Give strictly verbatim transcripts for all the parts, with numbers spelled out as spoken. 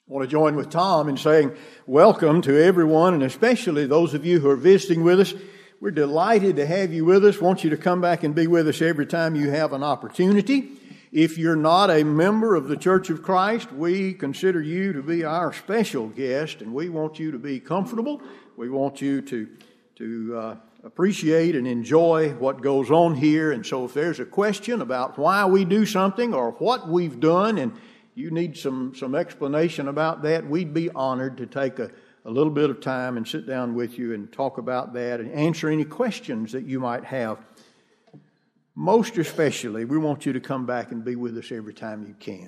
I want to join with Tom in saying welcome to everyone, and especially those of you who are visiting with us. We're delighted to have you with us. Want you to come back and be with us every time you have an opportunity. If you're not a member of the Church of Christ, we consider you to be our special guest, and we want you to be comfortable. We want you to, to uh, appreciate and enjoy what goes on here. And so if there's a question about why we do something or what we've done, and you need some, some explanation about that, we'd be honored to take a, a little bit of time and sit down with you and talk about that and answer any questions that you might have. Most especially, we want you to come back and be with us every time you can.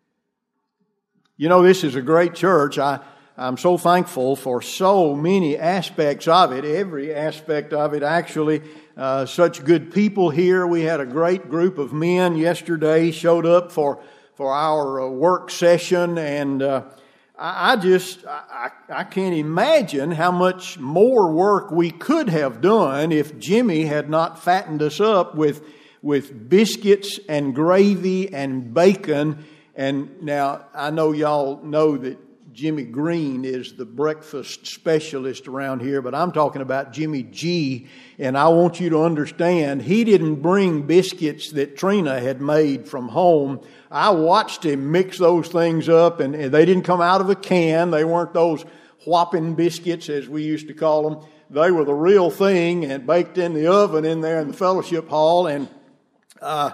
You know, this is a great church. I, I'm so thankful for so many aspects of it, every aspect of it actually. Uh, such good people here. We had a great group of men yesterday showed up for for our uh, work session, and uh, I, I just, I, I can't imagine how much more work we could have done if Jimmy had not fattened us up with, with biscuits and gravy and bacon. And now, I know y'all know that Jimmy Green is the breakfast specialist around here, but I'm talking about Jimmy G, and I want you to understand, he didn't bring biscuits that Trina had made from home. I watched him mix those things up, and they didn't come out of a can. They weren't those whopping biscuits, as we used to call them. They were the real thing and baked in the oven in there in the fellowship hall, and uh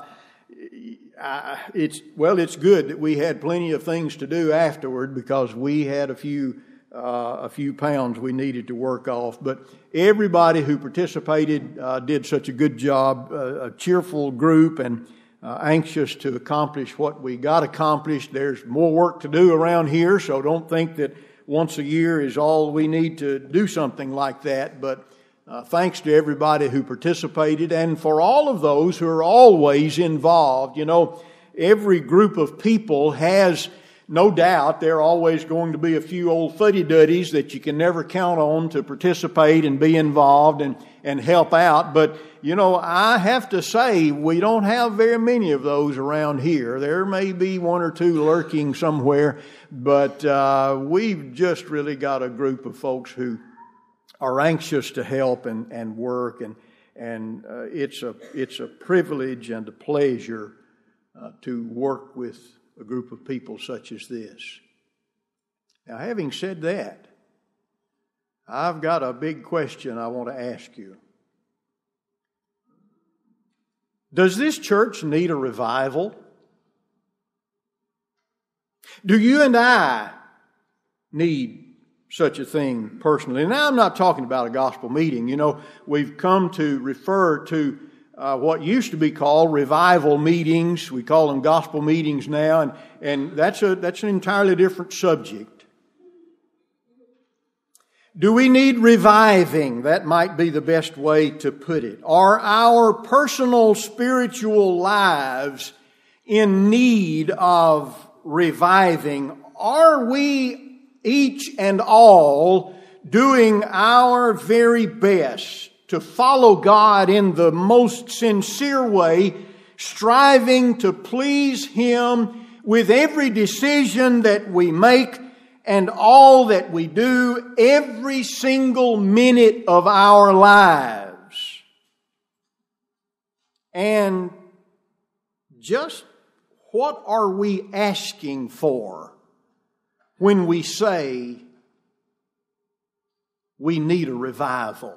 Uh, it's well, it's good that we had plenty of things to do afterward because we had a few uh, a few pounds we needed to work off. But everybody who participated uh, did such a good job, uh, a cheerful group, and uh, anxious to accomplish what we got accomplished. There's more work to do around here, so don't think that once a year is all we need to do something like that. But Uh, thanks to everybody who participated, and for all of those who are always involved. You know, every group of people has, no doubt, there are always going to be a few old fuddy-duddies that you can never count on to participate and be involved and, and help out. But, you know, I have to say, we don't have very many of those around here. There may be one or two lurking somewhere, but uh, we've just really got a group of folks who are anxious to help and, and work, and and uh, it's a it's a privilege and a pleasure uh, to work with a group of people such as this. Now, having said that, I've got a big question I want to ask you. Does this church need a revival? Do you and I need such a thing personally? Now, I'm not talking about a gospel meeting. You know, we've come to refer to uh, what used to be called revival meetings. We call them gospel meetings now, and, and that's a that's an entirely different subject. Do we need reviving? That might be the best way to put it. Are our personal spiritual lives in need of reviving? Are we each and all doing our very best to follow God in the most sincere way, striving to please Him with every decision that we make and all that we do, every single minute of our lives? And just what are we asking for when we say we need a revival?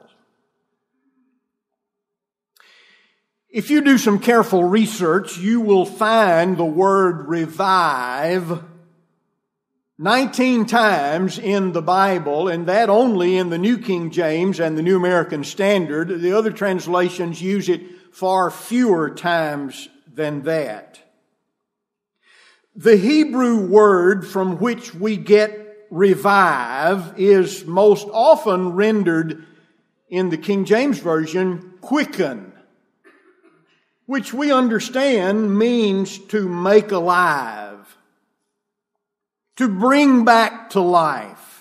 If you do some careful research, you will find the word revive nineteen times in the Bible, and that only in the New King James and the New American Standard. The other translations use it far fewer times than that. The Hebrew word from which we get revive is most often rendered in the King James Version quicken, which we understand means to make alive, to bring back to life.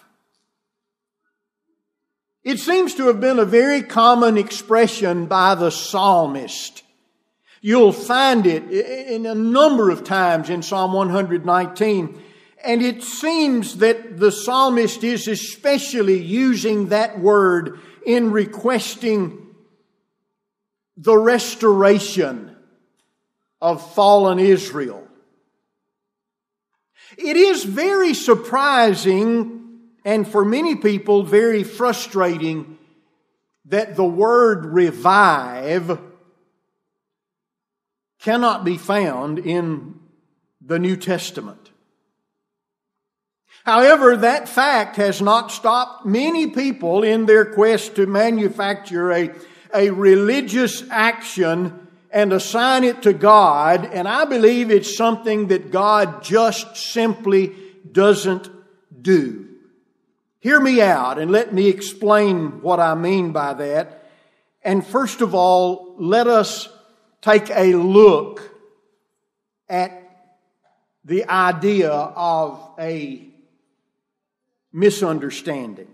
It seems to have been a very common expression by the psalmist. You'll find it in a number of times in Psalm one nineteen. And it seems that the psalmist is especially using that word in requesting the restoration of fallen Israel. It is very surprising, and for many people very frustrating, that the word revive cannot be found in the New Testament. However, that fact has not stopped many people in their quest to manufacture a, a religious action and assign it to God, and I believe it's something that God just simply doesn't do. Hear me out and let me explain what I mean by that. And first of all, let us take a look at the idea of a misunderstanding.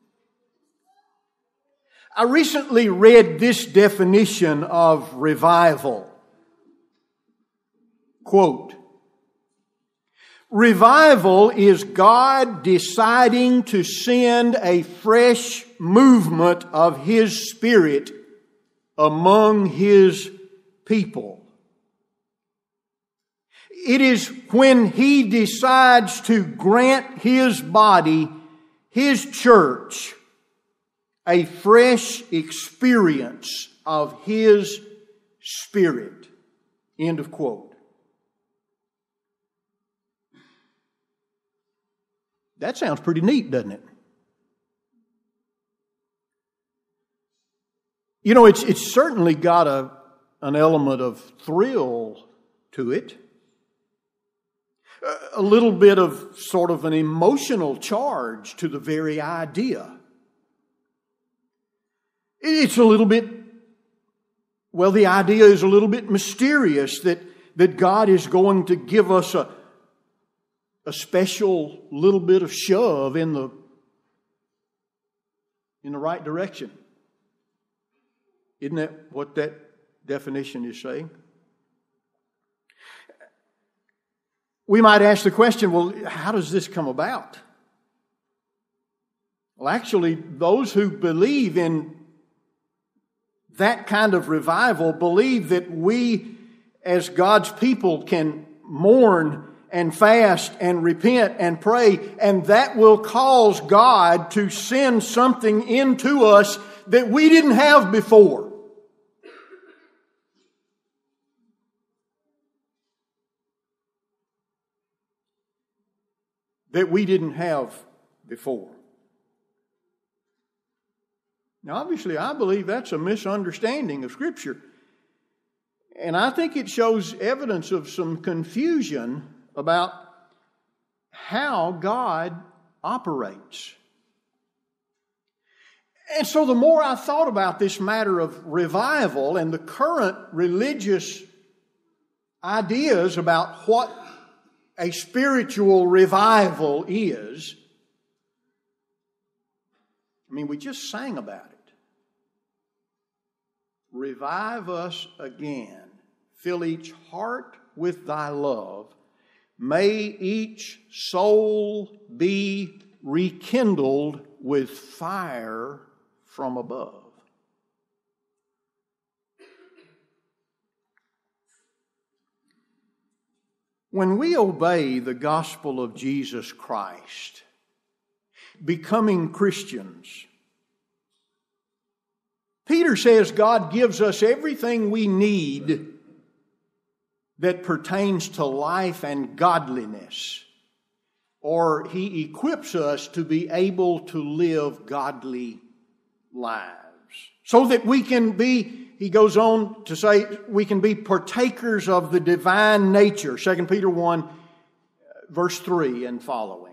I recently read this definition of revival. Quote, "Revival is God deciding to send a fresh movement of His Spirit among His people. It is when He decides to grant His body, His church, a fresh experience of His Spirit." End of quote. That sounds pretty neat, doesn't it? You know, it's it's certainly got a an element of thrill to it. A little bit of sort of an emotional charge to the very idea. It's a little bit, well, the idea is a little bit mysterious that, that God is going to give us a, a special little bit of shove in the, in the right direction. Isn't that what that definition is saying? We might ask the question, well, how does this come about? Well, actually, those who believe in that kind of revival believe that we, as God's people, can mourn and fast and repent and pray, and that will cause God to send something into us that we didn't have before. That we didn't have before. Now, obviously, I believe that's a misunderstanding of Scripture. And I think it shows evidence of some confusion about how God operates. And so the more I thought about this matter of revival and the current religious ideas about what a spiritual revival is, I mean, we just sang about it. Revive us again. Fill each heart with thy love. May each soul be rekindled with fire from above. When we obey the gospel of Jesus Christ, becoming Christians, Peter says God gives us everything we need that pertains to life and godliness, or He equips us to be able to live godly lives, so that we can be, he goes on to say, we can be partakers of the divine nature. Second Peter one, verse three and following.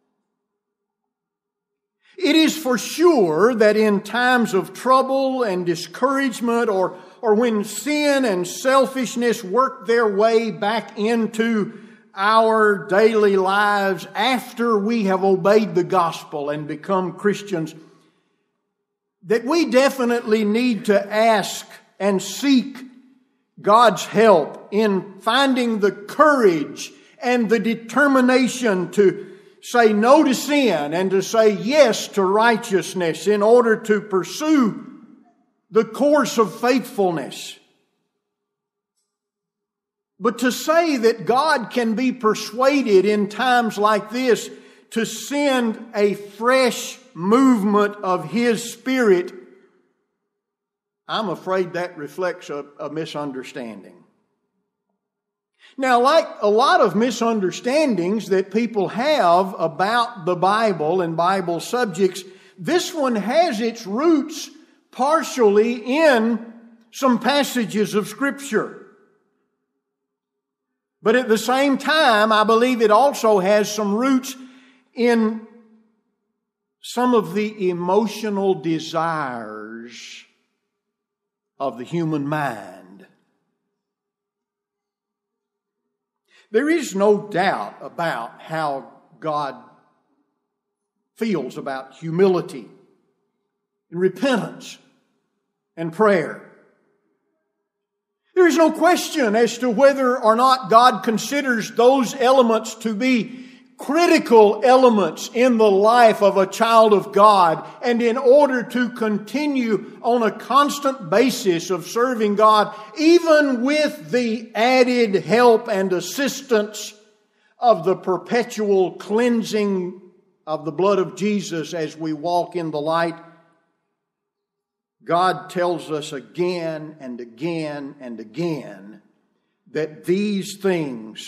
It is for sure that in times of trouble and discouragement, or, or when sin and selfishness work their way back into our daily lives after we have obeyed the gospel and become Christians, that we definitely need to ask and seek God's help in finding the courage and the determination to say no to sin and to say yes to righteousness in order to pursue the course of faithfulness. But to say that God can be persuaded in times like this to send a fresh movement of His Spirit, I'm afraid that reflects a, a misunderstanding. Now, like a lot of misunderstandings that people have about the Bible and Bible subjects, this one has its roots partially in some passages of Scripture. But at the same time, I believe it also has some roots in some of the emotional desires of the human mind. There is no doubt about how God feels about humility and repentance and prayer. There is no question as to whether or not God considers those elements to be critical elements in the life of a child of God. And in order to continue on a constant basis of serving God, even with the added help and assistance of the perpetual cleansing of the blood of Jesus as we walk in the light, God tells us again and again and again that these things,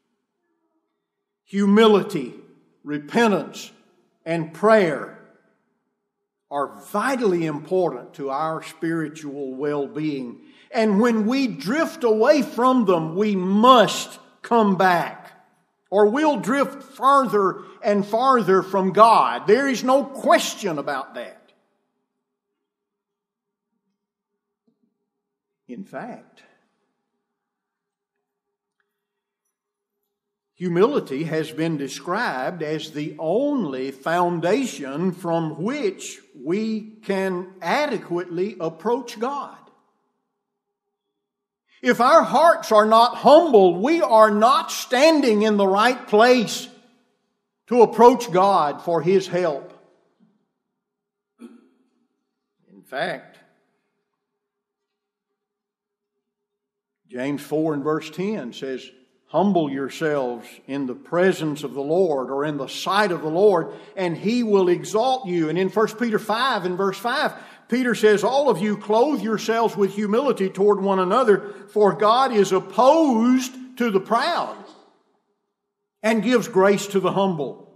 humility, repentance, and prayer, are vitally important to our spiritual well-being. And when we drift away from them, we must come back, or we'll drift farther and farther from God. There is no question about that. In fact, humility has been described as the only foundation from which we can adequately approach God. If our hearts are not humble, we are not standing in the right place to approach God for His help. In fact, James four and verse ten says, humble yourselves in the presence of the Lord, or in the sight of the Lord, and He will exalt you. And in First Peter five and verse five, Peter says, all of you clothe yourselves with humility toward one another, for God is opposed to the proud and gives grace to the humble.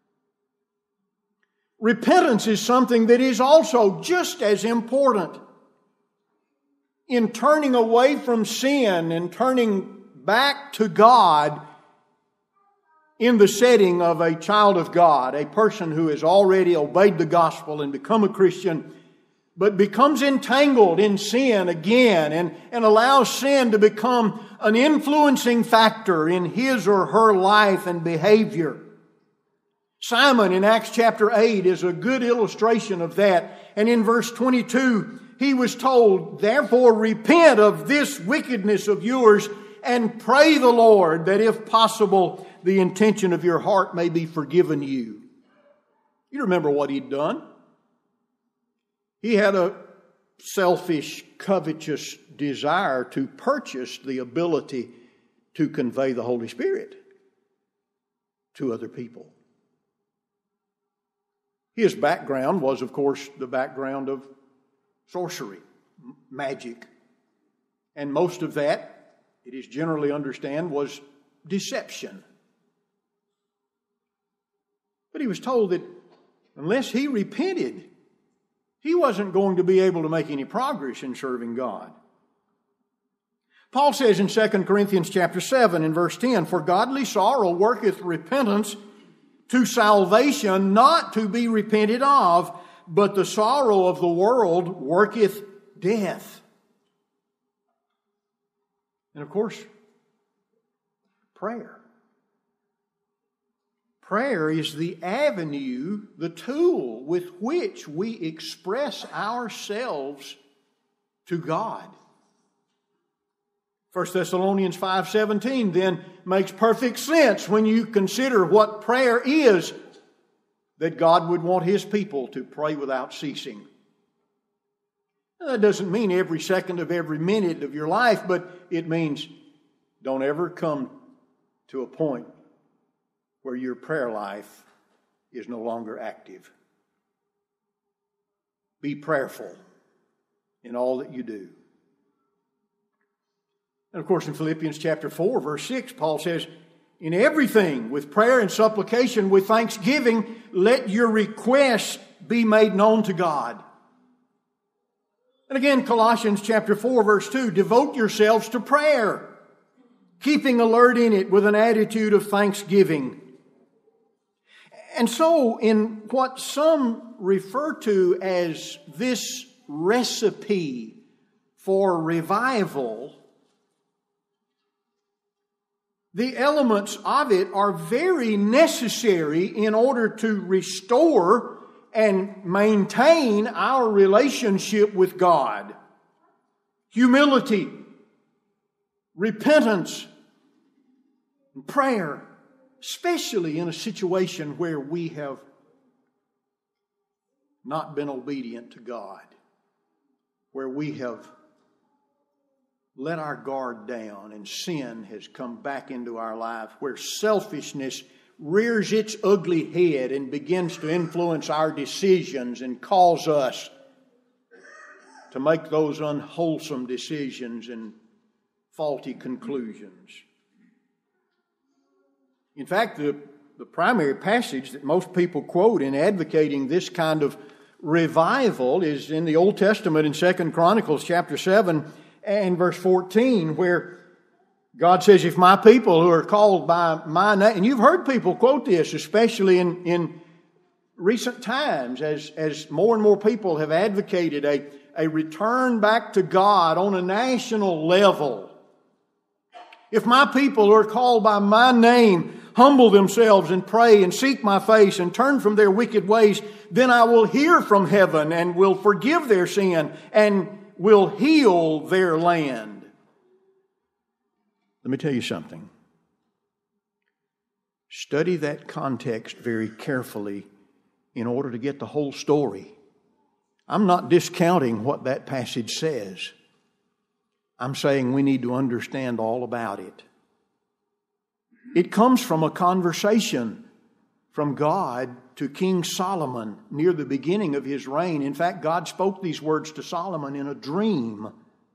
Repentance is something that is also just as important. In turning away from sin and turning back to God in the setting of a child of God, a person who has already obeyed the gospel and become a Christian, but becomes entangled in sin again and, and allows sin to become an influencing factor in his or her life and behavior. Simon in Acts chapter eight is a good illustration of that. And in verse twenty-two, he was told, therefore repent of this wickedness of yours and pray the Lord that if possible the intention of your heart may be forgiven you. You remember what he'd done. He had a selfish, covetous desire to purchase the ability to convey the Holy Spirit to other people. His background was, of course, the background of sorcery, magic. And most of that, it is generally understood, was deception. But he was told that unless he repented, he wasn't going to be able to make any progress in serving God. Paul says in Second Corinthians chapter seven and verse ten, for godly sorrow worketh repentance to salvation, not to be repented of, but the sorrow of the world worketh death. And of course, prayer. Prayer is the avenue, the tool with which we express ourselves to God. First Thessalonians five seventeen then makes perfect sense when you consider what prayer is, that God would want His people to pray without ceasing. Now, that doesn't mean every second of every minute of your life, but it means don't ever come to a point where your prayer life is no longer active. Be prayerful in all that you do. And of course, in Philippians chapter four, verse six, Paul says, in everything, with prayer and supplication, with thanksgiving, let your requests be made known to God. And again, Colossians chapter four, verse two, devote yourselves to prayer, keeping alert in it with an attitude of thanksgiving. And so, in what some refer to as this recipe for revival, the elements of it are very necessary in order to restore and maintain our relationship with God. Humility, repentance, and prayer, especially in a situation where we have not been obedient to God, where we have let our guard down and sin has come back into our life, where selfishness rears its ugly head and begins to influence our decisions and cause us to make those unwholesome decisions and faulty conclusions. In fact, the, the primary passage that most people quote in advocating this kind of revival is in the Old Testament in Second Chronicles chapter seven and verse fourteen, where God says, if my people who are called by my name, and you've heard people quote this, especially in, in recent times, as, as more and more people have advocated a, a return back to God on a national level. If my people who are called by my name humble themselves and pray and seek my face and turn from their wicked ways, then I will hear from heaven and will forgive their sin and will heal their land. Let me tell you something. Study that context very carefully in order to get the whole story. I'm not discounting what that passage says. I'm saying we need to understand all about it. It comes from a conversation from God to King Solomon near the beginning of his reign. In fact, God spoke these words to Solomon in a dream,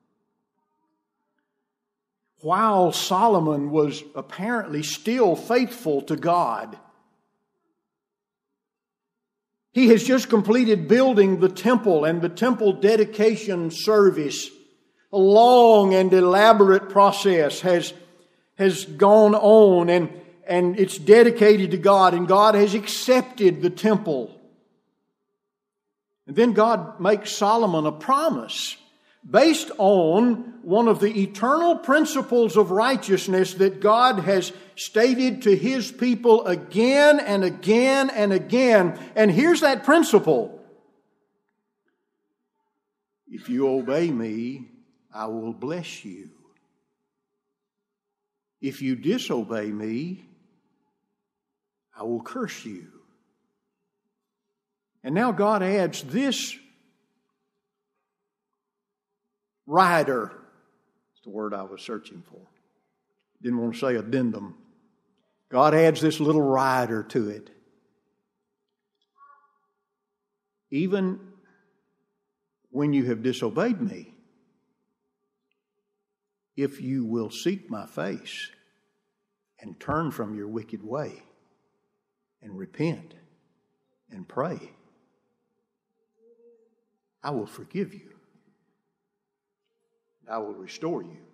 while Solomon was apparently still faithful to God. He has just completed building the temple and the temple dedication service. A long and elaborate process has, has gone on, and, and it's dedicated to God, and God has accepted the temple. And then God makes Solomon a promise based on one of the eternal principles of righteousness that God has stated to His people again and again and again. And here's that principle. If you obey me, I will bless you. If you disobey me, I will curse you. And now God adds this rider. That's the word I was searching for. Didn't want to say addendum. God adds this little rider to it. Even when you have disobeyed me, if you will seek my face and turn from your wicked way and repent and pray, I will forgive you. I will restore you.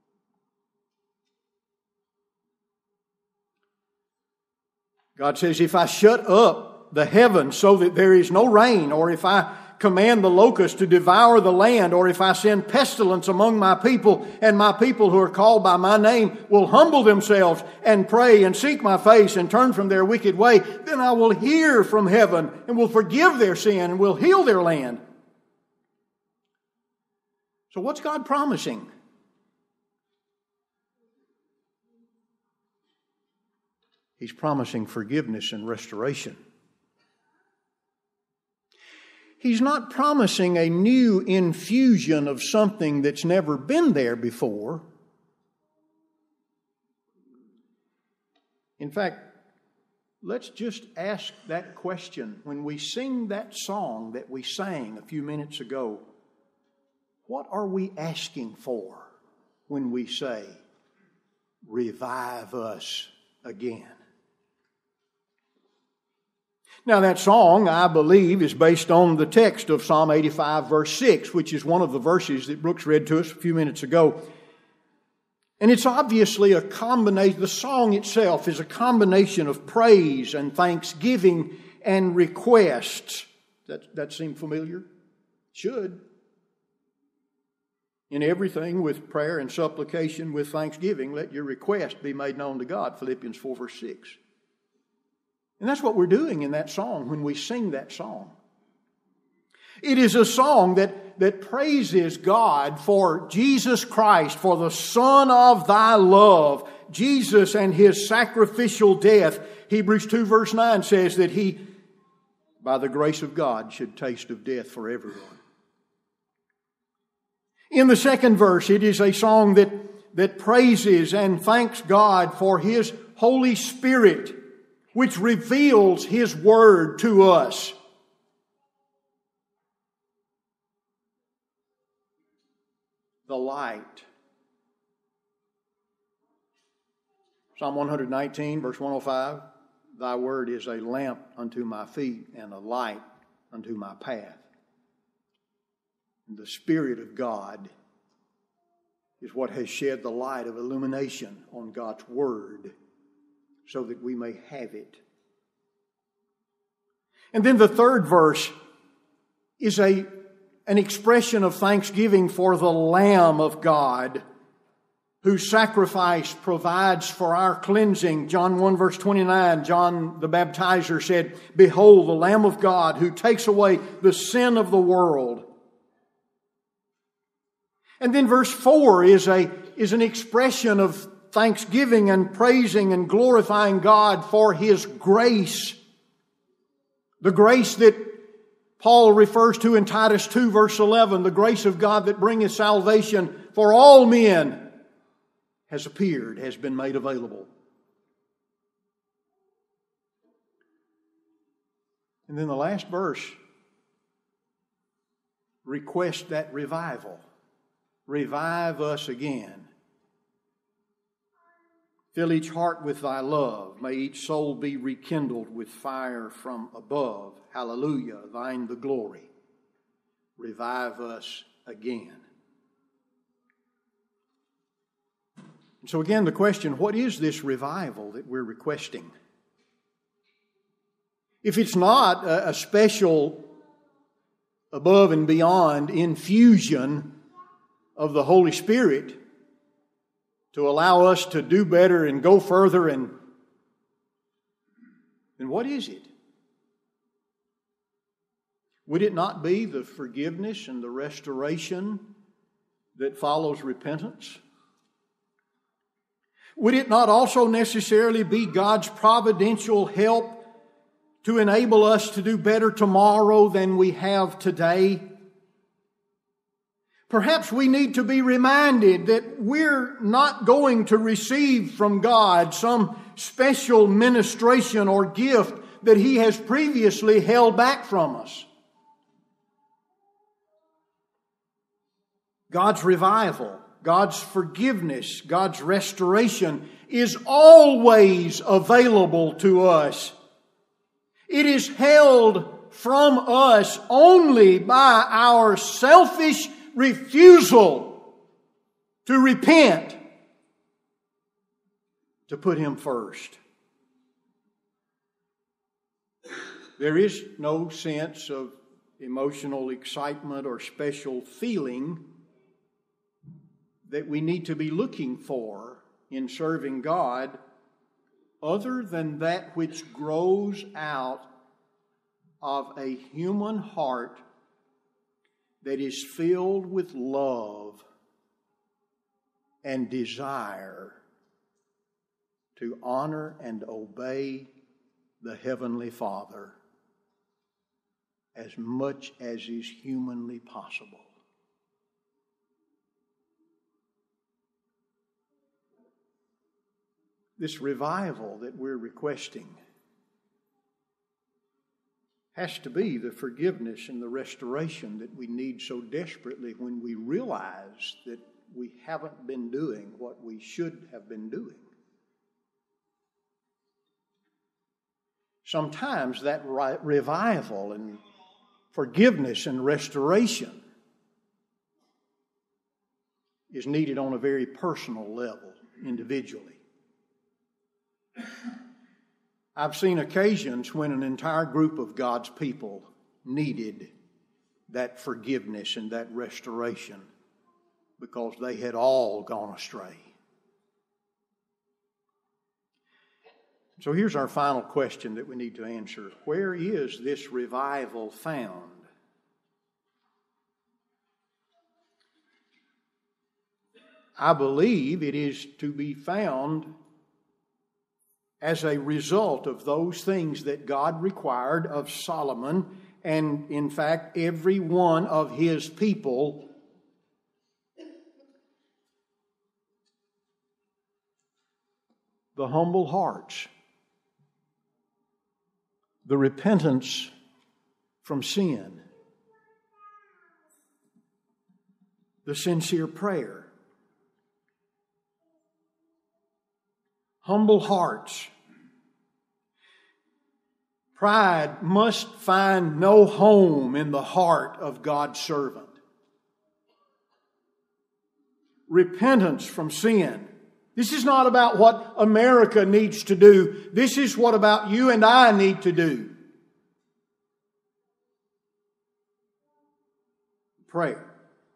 God says, if I shut up the heavens so that there is no rain, or if I command the locust to devour the land, or if I send pestilence among my people, and my people who are called by my name will humble themselves and pray and seek my face and turn from their wicked way, then I will hear from heaven and will forgive their sin and will heal their land. So what's God promising? He's promising forgiveness and restoration. He's not promising a new infusion of something that's never been there before. In fact, let's just ask that question. When we sing that song that we sang a few minutes ago, what are we asking for when we say, revive us again? Now that song, I believe, is based on the text of Psalm eighty-five, verse six, which is one of the verses that Brooks read to us a few minutes ago. And it's obviously a combination, the song itself is a combination of praise and thanksgiving and requests. That, that seem familiar? Should. In everything with prayer and supplication with thanksgiving, let your request be made known to God, Philippians four, verse six. And that's what we're doing in that song when we sing that song. It is a song that, that praises God for Jesus Christ, for the Son of thy love, Jesus and His sacrificial death. Hebrews two verse nine says that He, by the grace of God, should taste of death for everyone. In the second verse, it is a song that, that praises and thanks God for His Holy Spirit, which reveals His Word to us. The light. Psalm one nineteen, verse one oh five, Thy Word is a lamp unto my feet and a light unto my path. And the Spirit of God is what has shed the light of illumination on God's Word, so that we may have it. And then the third verse is a, an expression of thanksgiving for the Lamb of God, whose sacrifice provides for our cleansing. John one verse twenty-nine, John the Baptizer said, Behold, the Lamb of God who takes away the sin of the world. And then verse four is, a, is an expression of thanksgiving and praising and glorifying God for His grace. The grace that Paul refers to in Titus two verse eleven, the grace of God that bringeth salvation for all men has appeared, has been made available. And then the last verse requests that revival. Revive us again. Fill each heart with thy love. May each soul be rekindled with fire from above. Hallelujah, thine the glory. Revive us again. And so again, the question, what is this revival that we're requesting? If it's not a, a special above and beyond infusion of the Holy Spirit to allow us to do better and go further, and then what is it? Would it not be the forgiveness and the restoration that follows repentance? Would it not also necessarily be God's providential help to enable us to do better tomorrow than we have today? Perhaps we need to be reminded that we're not going to receive from God some special ministration or gift that He has previously held back from us. God's revival, God's forgiveness, God's restoration is always available to us. It is held from us only by our selfish refusal to repent, to put Him first. There is no sense of emotional excitement or special feeling that we need to be looking for in serving God other than that which grows out of a human heart that is filled with love and desire to honor and obey the Heavenly Father as much as is humanly possible. This revival that we're requesting has to be the forgiveness and the restoration that we need so desperately when we realize that we haven't been doing what we should have been doing. Sometimes that revival and forgiveness and restoration is needed on a very personal level, individually. I've seen occasions when an entire group of God's people needed that forgiveness and that restoration because they had all gone astray. So here's our final question that we need to answer. Where is this revival found? I believe it is to be found as a result of those things that God required of Solomon and, in fact, every one of his people. The humble hearts, the repentance from sin, the sincere prayer, humble hearts. Pride must find no home in the heart of God's servant. Repentance from sin. This is not about what America needs to do. This is what about you and I need to do. Prayer.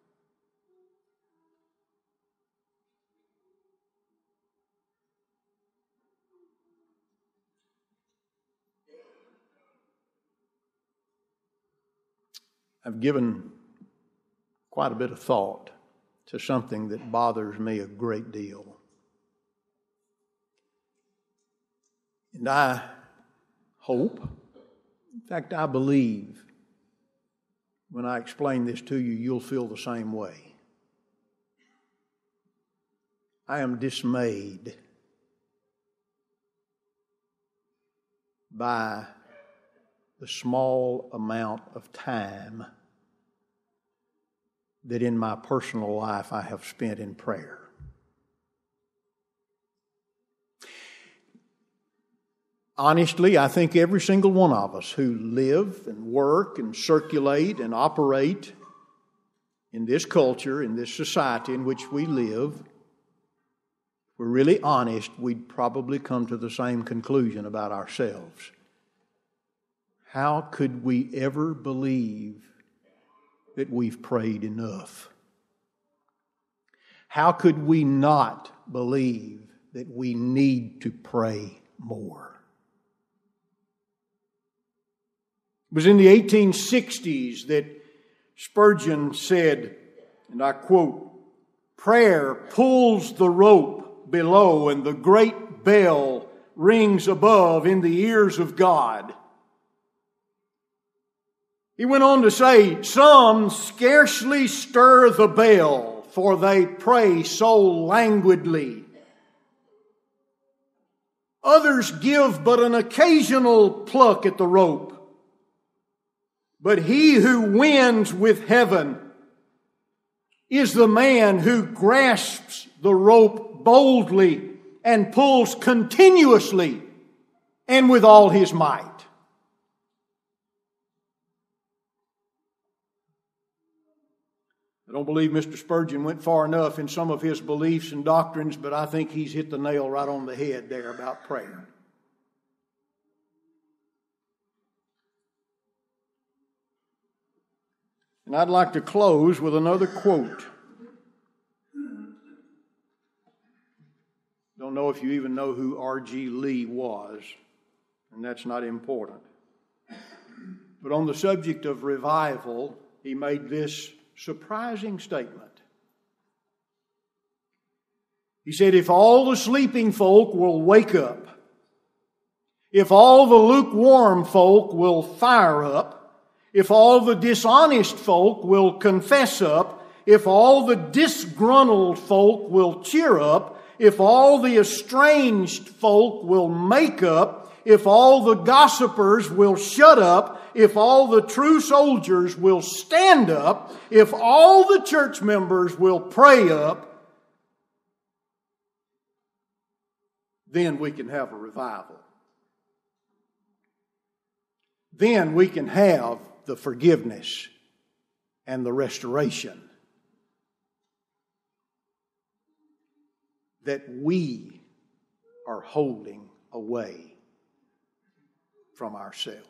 I've given quite a bit of thought to something that bothers me a great deal. And I hope, in fact, I believe, when I explain this to you, you'll feel the same way. I am dismayed by the small amount of time that in my personal life I have spent in prayer. Honestly, I think every single one of us who live and work and circulate and operate in this culture, in this society in which we live, if we're really honest, we'd probably come to the same conclusion about ourselves. How could we ever believe that we've prayed enough? How could we not believe that we need to pray more? It was in the eighteen sixties that Spurgeon said, and I quote, "Prayer pulls the rope below and the great bell rings above in the ears of God." He went on to say, "Some scarcely stir the bell, for they pray so languidly. Others give but an occasional pluck at the rope. But he who wins with heaven is the man who grasps the rope boldly and pulls continuously and with all his might." I don't believe Mister Spurgeon went far enough in some of his beliefs and doctrines, but I think he's hit the nail right on the head there about prayer. And I'd like to close with another quote. Don't know if you even know who R G Lee was, and that's not important. But on the subject of revival, he made this surprising statement. He said, if all the sleeping folk will wake up, if all the lukewarm folk will fire up, if all the dishonest folk will confess up, if all the disgruntled folk will cheer up, if all the estranged folk will make up, if all the gossipers will shut up, if all the true soldiers will stand up, if all the church members will pray up, then we can have a revival. Then we can have the forgiveness and the restoration that we are holding away from ourselves.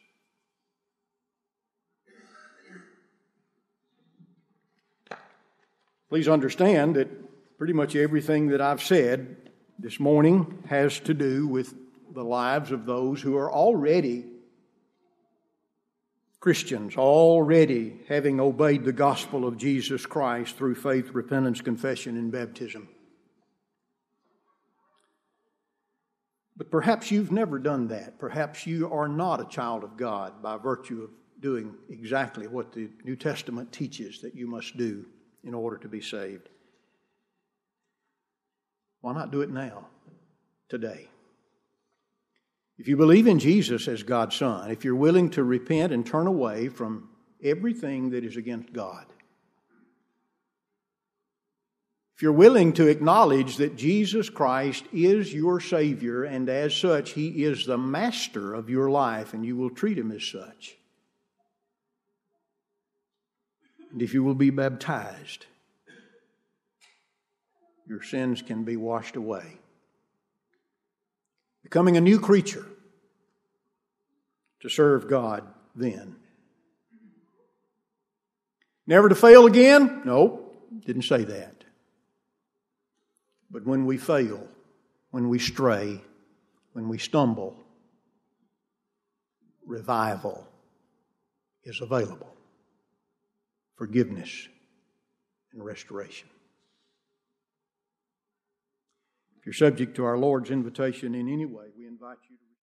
Please understand that pretty much everything that I've said this morning has to do with the lives of those who are already Christians, already having obeyed the gospel of Jesus Christ through faith, repentance, confession, and baptism. But perhaps you've never done that. Perhaps you are not a child of God by virtue of doing exactly what the New Testament teaches that you must do in order to be saved. Why not do it now, today? If you believe in Jesus as God's Son, if you're willing to repent and turn away from everything that is against God, if you're willing to acknowledge that Jesus Christ is your Savior and as such He is the master of your life and you will treat Him as such, and if you will be baptized, your sins can be washed away. Becoming a new creature to serve God then. Never to fail again? No, didn't say that. But when we fail, when we stray, when we stumble, revival is available. Forgiveness and restoration. If you're subject to our Lord's invitation in any way, we invite you to